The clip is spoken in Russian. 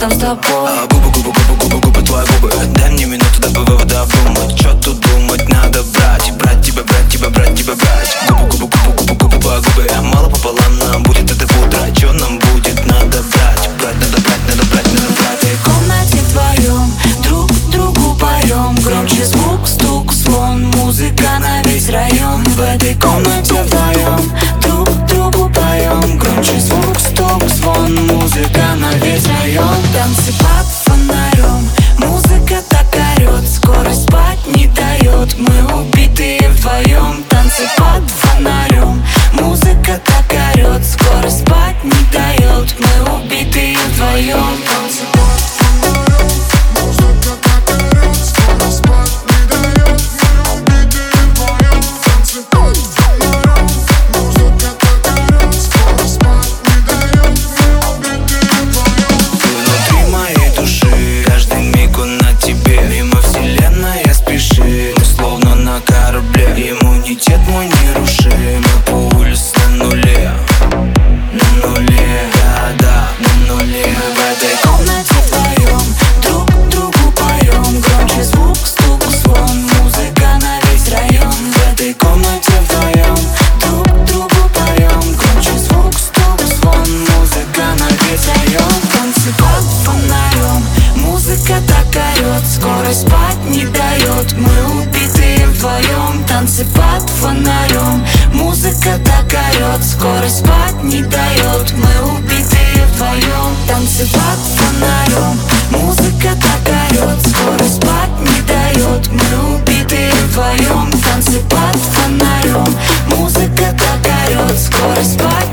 там с тобой. Губы, губы, губы, губы, губы, твои губы. Дай мне минуту до вывода обдумать. Чё тут думать, надо брать. Брать тебя, брать тебя, брать тебя, брать. Губы, губы, губы, губы, губы, по губы. Мало пополам нам будет это утро. Чё нам будет, надо брать. Брать, надо брать, надо брать, надо брать. В комнате вдвоем друг другу поем. Громче звук, стук, звон, музыка на весь район. В этой комнате вдвоем друг другу поем. Громче звук, стук, звон, музыка на весь район. Танцы под фонарем, музыка так орёт, скорость спать не дает. Мы убитые вдвоем. Танцы под фонарем, музыка так орёт, скорость спать не дает. Мы убитые вдвоем. Танцы под фонарем, музыка так орёт, скорость спать не дает. Мы убитые вдвоем. Танцы под фонарем, музыка так орёт, скорость спать не дает. Мы убитые вдвоем. Ты внутри моей души, каждый миг он на тебе. Мимо вселенная спешит, мы словно на корабле. Иммунитет мой нерушим, мы по улице на нуле. На нуле, да, на нуле. В этой комнате вдвоем друг другу поем. Громче звук, стук, звон, музыка на весь район. В этой комнате вдвоем друг другу поем. Громче звук, стук, звон, музыка на весь район. Танцы под фонарем, музыка так орёт, скорость спать не дает. Мы убитые вдвоем. Танцы под фонарем, музыка так орёт, скорость спать не дает. Мы убитые вдвоем. Танцы под фонарем, музыка так орёт, скорость спать не дает. Мы убитые вдвоем. Танцы под фонарем, музыка так орёт, скорость спать